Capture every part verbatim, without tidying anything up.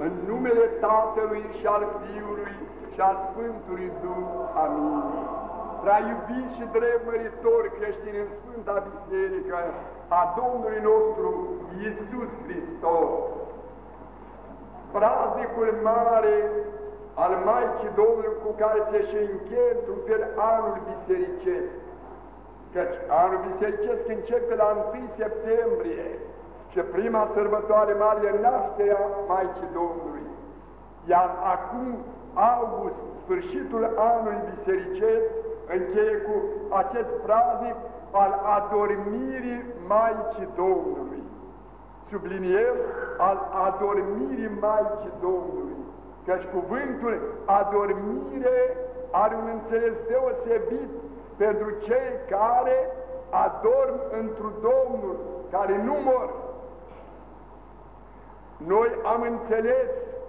în numele Tatălui și al Fiului și al Sfântului Duh. Amin. Prea iubiți și dreptmăritori creștini în Sfânta Biserică a Domnului nostru Iisus Hristos, praznicul mare al Maicii Domnului cu care se și încheie într-un fel anul bisericesc, căci anul bisericesc începe la întâi septembrie și prima sărbătoare mare e nașterea Maicii Domnului, iar acum august, sfârșitul anului bisericesc, încheie cu acest praznic al adormirii Maicii Domnului. Subliniem al adormirii Maicii Domnului, căci cuvântul adormire are un înțeles deosebit pentru cei care adorm întru Domnul, care nu mor. Noi am înțeles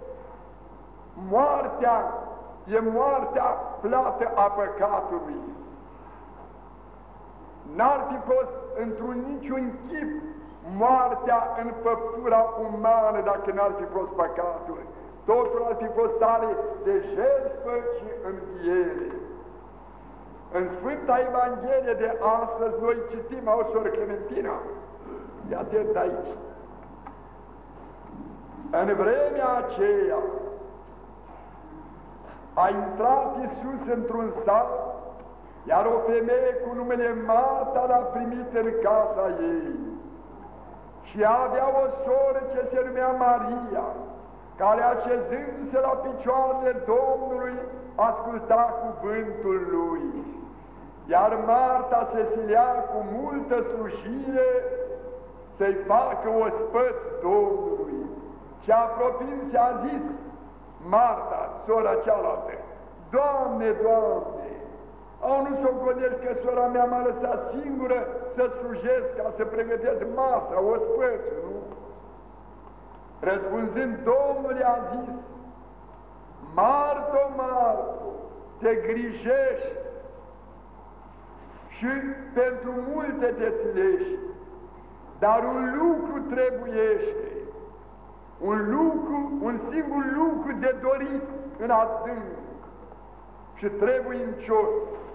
moartea e moartea plată a păcatului. N-ar fi fost într-un niciun chip moartea în făptura umană dacă n-ar fi fost păcatul. Totul ar fi fost stare de jertfă și înviere. În Sfânta Evanghelie de astăzi noi citim, auzi, soră Clementina, ia atent aici. În vremea aceea a intrat Iisus într-un sat, iar o femeie cu numele Marta l-a primit în casa ei. Și avea o soră ce se numea Maria, care așezându-se la picioarele Domnului asculta cuvântul Lui. Iar Marta se silea cu multă slujire să-i facă ospăț Domnului. Și apropiindu-se a zis Marta, sora cealaltă, Doamne, Doamne, au nu s-o gândesc că sora mea m-a lăsat singură să slujesc ca să pregătesc masa, ospățul, nu? Răspunzând, Domnul i-a zis, Marto, Marto, te grijești și pentru multe te silești, dar un lucru trebuiește, un lucru, un singur lucru de dorit în adânc și trebuincios.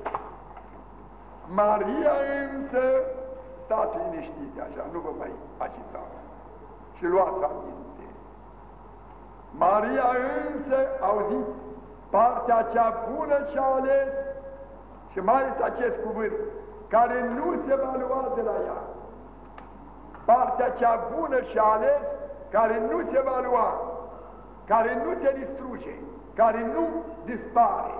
Maria însă, stați liniștiți așa, nu vă mai agitați și luați aminte. Maria însă, auziți, partea cea bună și-a ales, și mai ales acest cuvânt, care nu se va lua de la ea. Partea cea bună și-a ales, care nu se va lua, care nu se distruge, care nu dispare.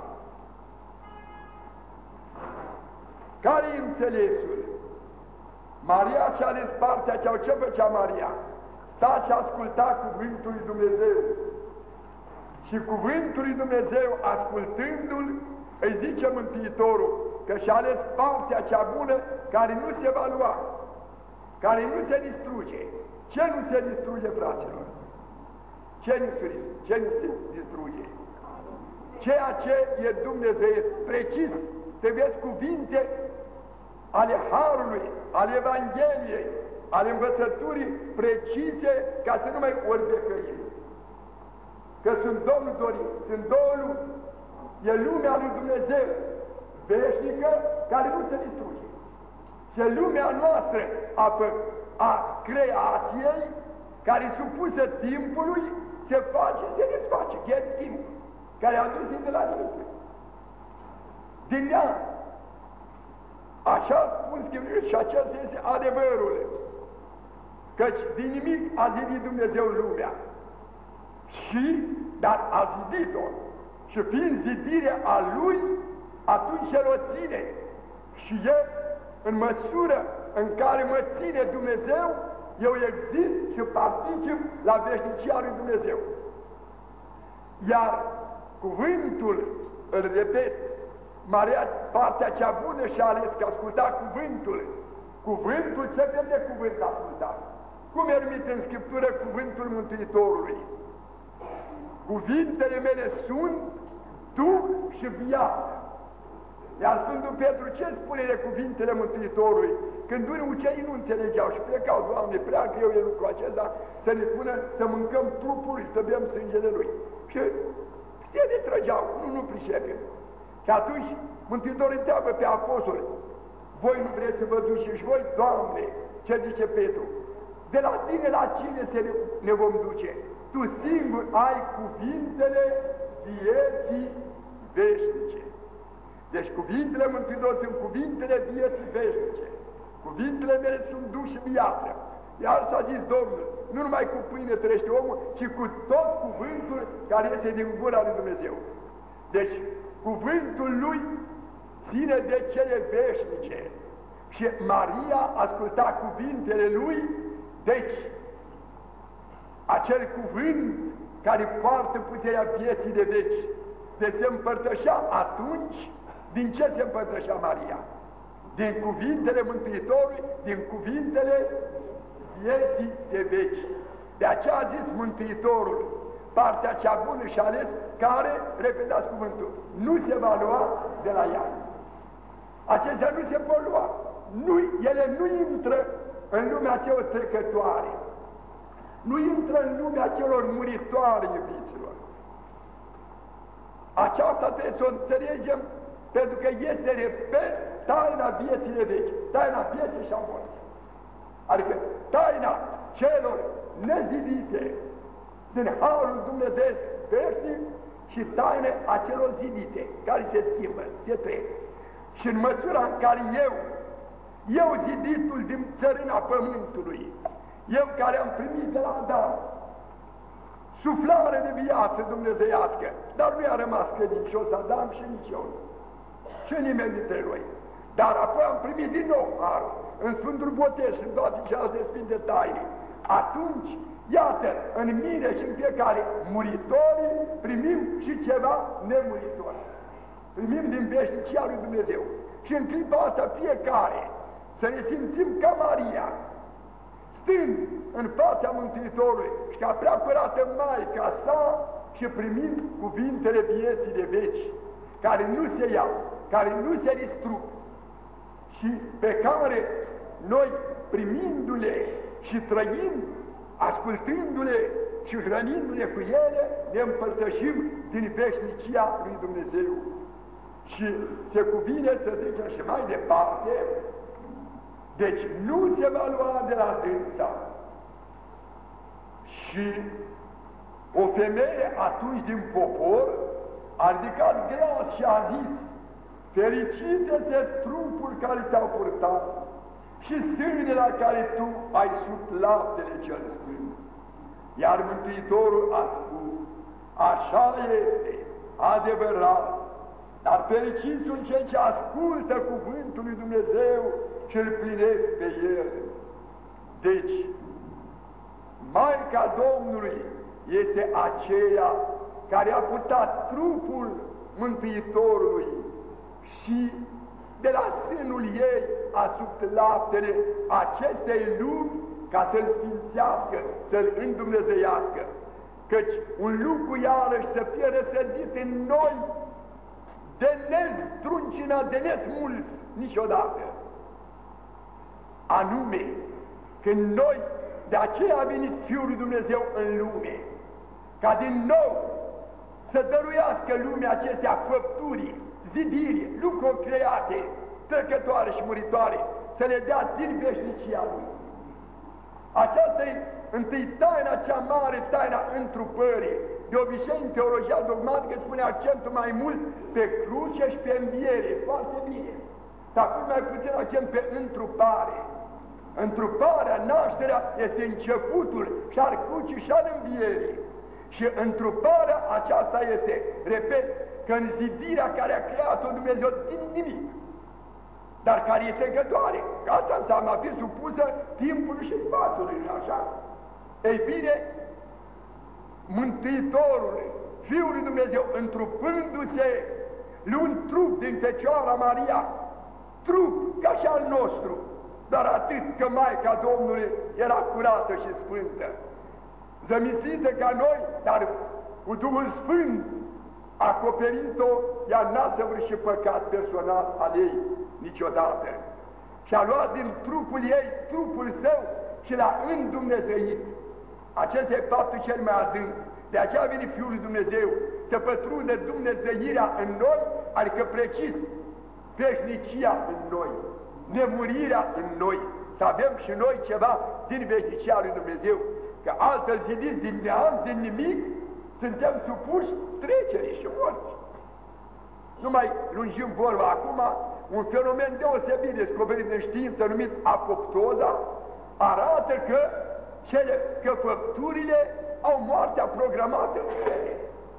Care-i înțelesul? Maria și-a ales partea cea, ce făcea Maria? Sta și asculta cuvântul lui Dumnezeu. Și cuvântul lui Dumnezeu, ascultându-l, îi zice Mântuitorul că și-a ales partea cea bună care nu se va lua, care nu se distruge. Ce nu se distruge, fraților? Ce nu se, ce nu se distruge? Ceea ce e Dumnezeu, precis, trebuie cuvinte ale Harului, ale Evangheliei, ale învățăturii precise, ca să nu mai orbecăim. Că sunt Domnul dorit, sunt două lumi. E lumea lui Dumnezeu, veșnică, care nu se distruge. Și lumea noastră a, a creației, care e supusă timpului, se face, se desface, e timp, care a dus de la nimic. Din ea, așa spun Scripturile și acesta este adevărul, căci din nimic a zidit Dumnezeu lumea. Și, dar a zidit-o, și fiind zidirea a Lui, atunci El o ține. Și El, în măsură în care mă ține Dumnezeu, eu exist și particip la veșnicia lui Dumnezeu. Iar cuvântul, îl repet, Maria, partea cea bună și-a ales că asculta cuvântul. Cuvântul, ce fel de cuvânt a ascultat? Cum e numit în Scriptură cuvântul Mântuitorului? Cuvintele mele sunt Duh și viață. Iar Sfântul Petru ce spune de cuvintele Mântuitorului? Când unii uceii nu înțelegeau și plecau, Doamne, pleacă eu e lucrul acesta, să ne spună să mâncăm trupul și să bem sângele Lui. Și se detrăgeau, nu, nu pricepem. Și atunci Mântuitorul întreabă pe apostoli, voi nu vreți să vă duceți și voi, Doamne, ce zice Petru? De la tine la cine se ne, ne vom duce? Tu singur ai cuvintele vieții veșnice. Deci cuvintele Mântuitorului sunt cuvintele vieții veșnice. Cuvintele mele sunt duh și viață. Iar s-a zis Domnul, nu numai cu pâine trăiește omul, ci cu tot cuvântul care este din gura lui Dumnezeu. Deci cuvântul lui ține de cele veșnice. Și Maria asculta cuvintele lui, deci acel cuvânt care poartă puterea vieții de veci, de se împărtășea atunci. Din ce se împărtășea Maria? Din cuvintele Mântuitorului, din cuvintele vieții de veci. De aceea a zis Mântuitorul, partea cea bună și ales, care, repetați cuvântul, nu se va lua de la ea. Acestea nu se pot lua. Nu, ele nu intră în lumea celor trecătoare. Nu intră în lumea celor muritoare, iubiților. Aceasta trebuie să o înțelegem, pentru că este, repet, taina vieții de veci, taina vieții și a morții. Adică taina celor nezidite din Harul Dumnezeu veșnic și taina acelor zidite, care se schimbă, se trec. Și în măsura în care eu, eu ziditul din țărâna pământului, eu care am primit de la Adam suflare de viață dumnezeiască, dar nu i-a rămas credincios Adam și nici eu, și nimeni dintre noi. Dar apoi am primit din nou harul, în Sfântul Botez și în toate celelalte sfinte taine. Atunci, iată, în mine și în fiecare muritorii primim și ceva nemuritor. Primim din veșnicia lui Dumnezeu. Și în clipa asta fiecare să ne simțim ca Maria, stând în fața Mântuitorului și ca prea curată Maica sa și primind cuvintele vieții de veci, care nu se iau, care nu se distrug și pe care noi, primindu-le și trăind, ascultându-le și hrănindu-le cu ele, ne împărtășim din veșnicia lui Dumnezeu. Și se cuvine să zicem și mai departe, deci nu se va lua de la dânsa. Și o femeie atunci din popor a ridicat glas și a zis, fericite-te trupul care te-au purtat și sânele la care tu ai subt laptele cel sfânt. Iar Mântuitorul a spus, așa este, adevărat, dar fericiți sunt cei ce ascultă cuvântul lui Dumnezeu și îl plinesc pe el. Deci, Maica Domnului este aceea care a purtat trupul Mântuitorului și de la sânul ei a subt laptele acestei lumi ca să-l sfințească, să-l îndumnezeiască. Căci un lucru iarăși să fie răsădit în noi de nezdruncinat, de nesmulți niciodată. Anume, când noi, de aceea a venit Fiul lui Dumnezeu în lume, ca din nou să dăruiască lumea acestea făpturii, zidiri, lucruri create, trecătoare și muritoare, să le dea din veșnicia Lui. Aceasta e întâi taina cea mare, taina întrupării. De obicei, în teologia dogmatică spune accentul mai mult pe cruce și pe înviere, foarte bine. Dar cum mai puțin accent pe întrupare. Întruparea, nașterea, este începutul și al crucii și al învierii. Și întruparea aceasta este, repet, că în zidirea care a creat-o Dumnezeu din nimic, dar care e trecătoare. Asta înseamnă a fi supusă timpului și spațiului, așa. Ei bine, Mântuitorul, Fiul lui Dumnezeu, întrupându-se, luând trup din Fecioara Maria, trup ca și al nostru, dar atât că Maica Domnului era curată și sfântă, zămislită ca noi, dar cu Duhul Sfânt, acoperind-o, ea n-a săvârșit păcat personal al ei niciodată. Și a luat din trupul ei, trupul său, și l-a îndumnezeit. Acesta e faptul cel mai adânc. De aceea a venit Fiul lui Dumnezeu să pătrundă dumnezeirea în noi, adică precis veșnicia în noi, nemurirea în noi, să avem și noi ceva din veșnicia lui Dumnezeu, că altfel zidiți din neam, din nimic, suntem supuși trecerii și morții. Nu mai lungim vorba acum, un fenomen deosebit descoperit în știință numit apoptoza, arată că, cele, că făpturile au moartea programată în ele.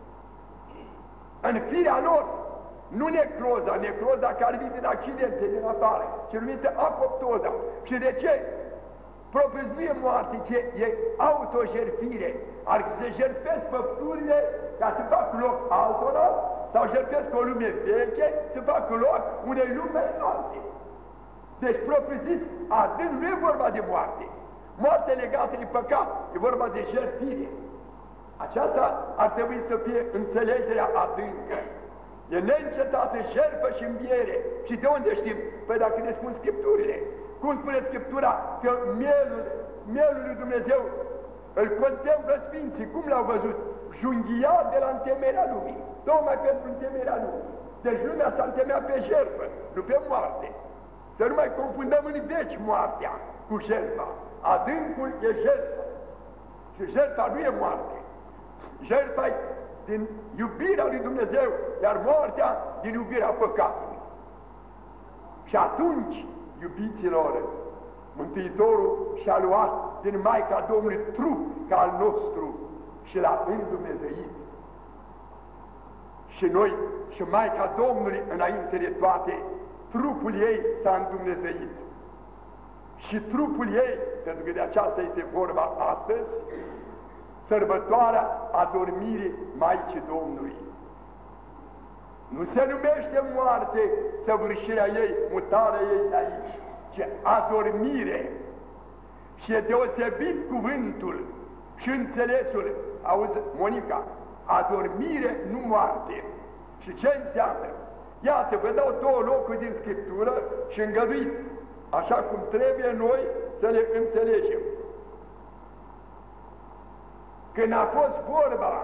În firea lor, nu necroza, necroza care vine din accidente din afară, ci numită apoptoza. Și de ce? Propăzduie moarte, ce e autojertfire, adică se jertfesc făpturile ca să facă loc altora, sau jertfesc o lume veche să facă loc unei lume alte. Deci, propriu-zis, adânc nu e vorba de moarte. Moartea legată de păcat, e vorba de jertfire. Aceasta ar trebui să fie înțelegerea adâncă. E neîncetată jertfă și înviere. Și de unde știm? Păi dacă ne spun Scripturile. Cum spune Scriptura că mielul, mielul lui Dumnezeu îl contemplă Sfinții, cum l-au văzut? Junghiat de la întemeierea lumii, tocmai pentru întemeierea lumii. Deci lumea s-a întemeiat pe jertfă, nu pe moarte. Să nu mai confundăm în veci moartea cu jertfa. Adâncul e jertfa. Și jertfa nu e moarte. Jertfa e din iubirea lui Dumnezeu, iar moartea din iubirea păcatului. Și atunci, iubiților, Mântuitorul și-a luat din Maica Domnului trup ca al nostru și l-a îndumnezeit. Și noi, și Maica Domnului, înainte de toate, trupul ei s-a îndumnezeit. Și trupul ei, pentru că de aceasta este vorba astăzi, sărbătoarea adormirii Maicii Domnului. Nu se numește moarte săvârșirea ei, mutarea ei de aici, ci adormire. Și e deosebit cuvântul și înțelesul. Auzi, Monica, adormire, nu moarte. Și ce înseamnă? Iată, vă dau două locuri din Scriptură și îngăduiți, așa cum trebuie noi să le înțelegem. Când a fost vorba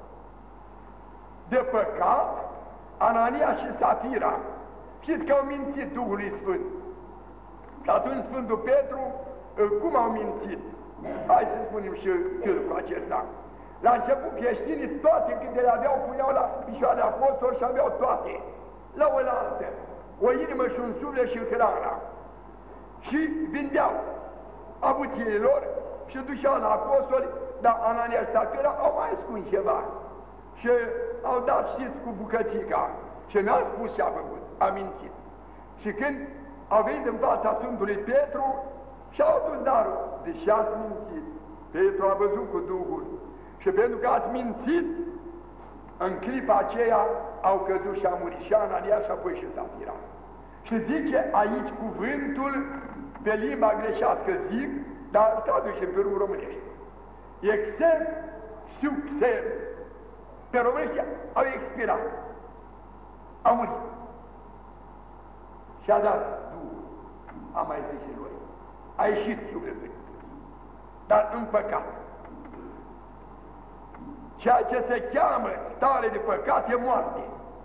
de păcat, Anania și Safira, știți că au mințit Duhului Sfânt. Și atunci Sfântul Petru, cum au mințit? Hai să spunem și tâlcul acesta. La început creștinii toate când le aveau, puneau la picioare apostol și aveau toate. La oaltă, o inimă și un suflet și hrana. Și vindeau avuțiile lor și duceau la apostoli, dar Anania și Safira au mai ascuns ceva. Și au dat, știți, cu bucățica. Și n-a spus ce a făcut, a mințit. Și când au venit în fața Sfântului Petru, și-au adus darul. Deși ați mințit, Petru a văzut cu Duhul. Și pentru că ați mințit, în clipa aceea au căzut și a murit și Anania și apoi și Safira. Și zice aici cuvântul pe limba greșească, zic, dar traducem pe râul românești. Exer succem. Pe românești au expirat. Au murit. Și a dat Duhul. Am mai zis și noi. A ieșit sufletul. Dar în păcat. Ceea ce se cheamă stare de păcat e moarte.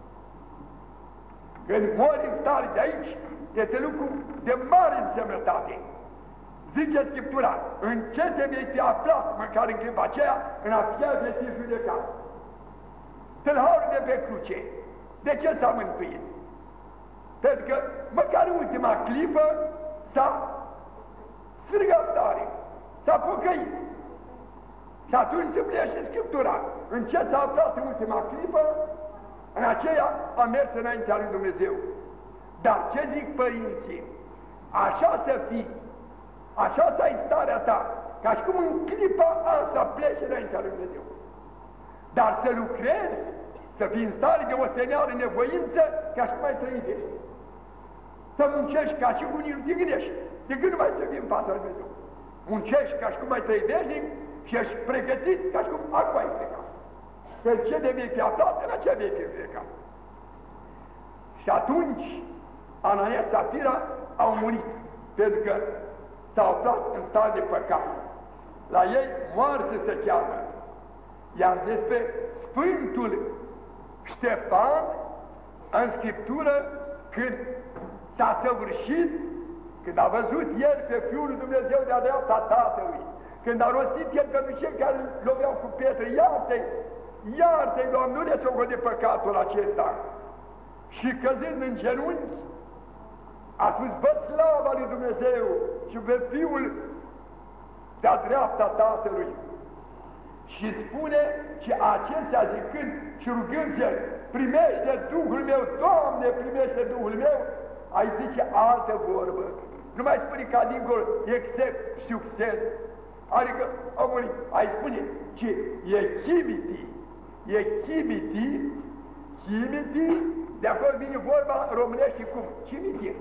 Când mori în stare de aici, este lucru de mare însemnătate. Zice Scriptura, în ce te vei fi aflat, măcar în clipa aceea, în aceea vei fi judecat. Tâlharul de pe cruce, de ce s-a mântuit? Pentru că, măcar în ultima clipă, s-a strigat tare, s-a pocăit. Și atunci se plește Scriptura. În ce s-a aflat în ultima clipă, în aceea a mers înaintea lui Dumnezeu. Dar ce zic părinții? Așa să fii, așa să ai starea ta, ca și cum în clipa asta pleci înaintea lui Dumnezeu. Dar să lucrezi, să fii în stare de osteneală nevoință, ca și cum mai trăiești. Să muncești ca și cum nu te gândești, de când nu mai să fii în fața lui Dumnezeu. Muncești ca și cum mai trăiești și ești pregătit ca și cum acum ai plecat. În ce de vei fi aflat, în ce vei fi învecat. Și atunci, Anania și Safira au murit, pentru că s-au aflat în stare de păcat. La ei moarte se cheamă. Iar despre Sfântul Ștefan, în Scriptură, când s-a săvârșit, când a văzut el pe Fiul lui Dumnezeu de-a dreapta Tatălui, când a rostit el pentru cei care îl loveau cu pietre, iartă-i, iartă-i, Doamne, nu le socot de păcatul acesta. Și căzând în genunchi, a spus, văd slava lui Dumnezeu și pe Fiul de-a dreapta Tatălui. Și spune că acestea zicând și rugându-se, primește Duhul meu, Doamne, primește Duhul meu, ai zice altă vorbă. Nu mai spune ca dincolo, except succes. Adică, omul, ai spune, că e chimiti, e chimiti, chimiti, de acolo vine vorba românește cum? Chimiti.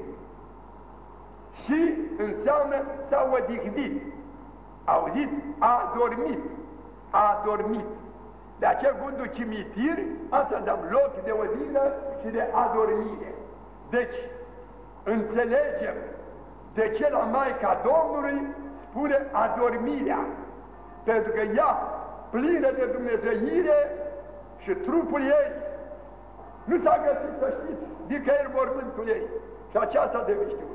Și înseamnă s-a odihnit. Auziți? A dormit. A dormit. De acel cuvântul cimitir, asta înseamnă loc de odihnă și de adormire. Deci, înțelegem de ce la Maica Domnului spune adormirea. Pentru că ea, plină de dumnezeire și trupul ei, nu s-a găsit, să știți, nicăieri mormântul ei. Și aceasta de știut.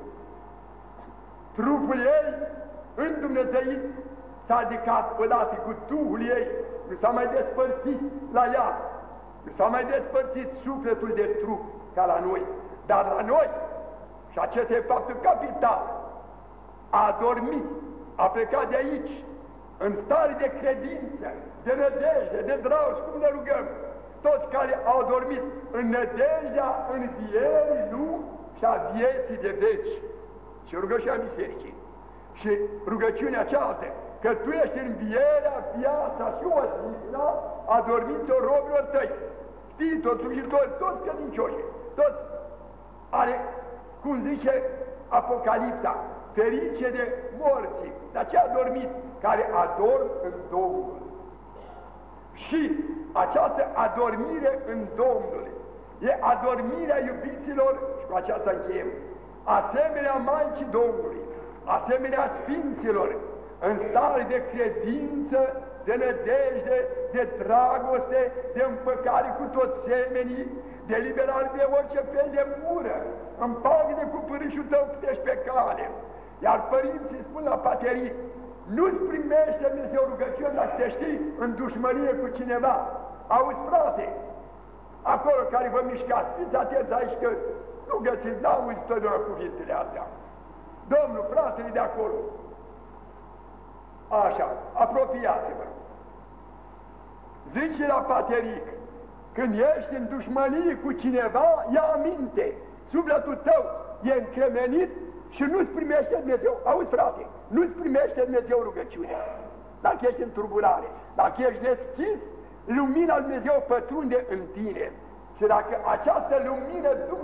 Trupul ei, îndumnezeit, s-a ridicat odată cu Duhul ei, nu s-a mai despărțit la ea, nu s-a mai despărțit sufletul de trup ca la noi, dar la noi, și acesta e faptul capital, a dormit, a plecat de aici, în stare de credință, de nădejde, de drag, cum ne rugăm, toți care au dormit în nădejdea învierii lui și a vieții de veci. Și rugăciunea bisericii. Și rugăciunea cealaltă, că tu ești învierea, viața și odihna a dormiților robilor tăi. Știi, toți slujitori, toți credincioși, toți are, cum zice Apocalipsa, ferice de morții, dar ce a dormit, care adorm în Domnul. Și această adormire în Domnul e adormirea iubiților, și cu aceasta încheiem, asemenea Maicii Domnului, asemenea Sfinților, în stare de credință, de nădejde, de dragoste, de împăcare cu toți semenii, de liberare de orice fel de ură, împagă-ne cu pârâșul tău cât ești pe cale. Iar părinții spun la paterii, nu-ți primește Dumnezeu rugăciuni dacă te știi în dușmănie cu cineva. Auzi, frate, acolo care vă mișcați, fiți atenți aici că nu găsiți, n-auzi totdeauna cuvintele astea. Domnul, fratele de acolo. Așa, apropiați-vă. Zice la pateric, când ești în dușmănie cu cineva, ia aminte, sufletul tău e încremenit și nu-ți primește Dumnezeu. Auzi, frate, nu-ți primește Dumnezeu rugăciunea. Dacă ești în turburare, dacă ești deschis, lumina lui Dumnezeu pătrunde în tine. Și dacă această lumină